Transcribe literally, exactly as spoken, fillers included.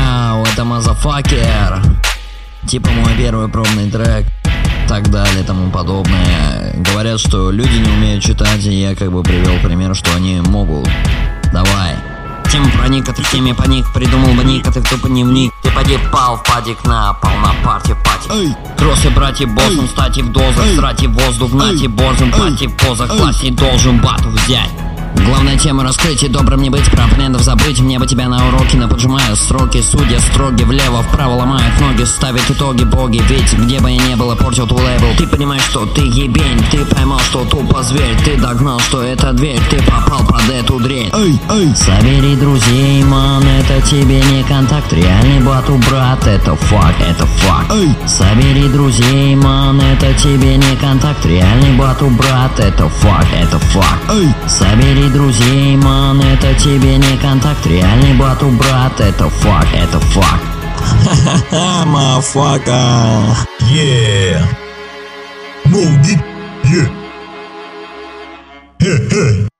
Яу, это мазафакер. Типа мой первый пробный трек. Так далее, тому подобное. Говорят, что люди не умеют читать, и я как бы привел пример, что они могут. Давай. Тема проник, а ты в теме паник. Придумал бы ник, а ты в тупо не вник. Ты поди пал в падик на пал на парте пати. Кроссы, братья, боссом, стати в дозах. Срати воздух, нати, борзым, пати в позах. Классе должен бату взять. Главная тема раскрытия, добрым не быть, про оппонентов забыть. Мне бы тебя на уроки, наподжимая строки. Судья строги, влево, вправо ломают ноги. Ставят итоги боги, ведь где бы я не было, портил ту лейбл. Ты понимаешь, что ты ебень, ты поймал, что тупо зверь. Ты догнал, что это дверь, ты попал под эту дрель. Эй, эй. Собери друзей, ман, это тебе не контакт. Реальный бату, брат, это факт, это факт. Эй. Собери друзей, ман, это тебе не контакт. Реальный бату, брат, это факт, это факт. Эй. Собери друзей, ман, это тебе не контакт. Реальный бату, брат, это факт, это факт. Ха-ха-ха, мафака. Yeah. Move it. Yeah. Hey, hey.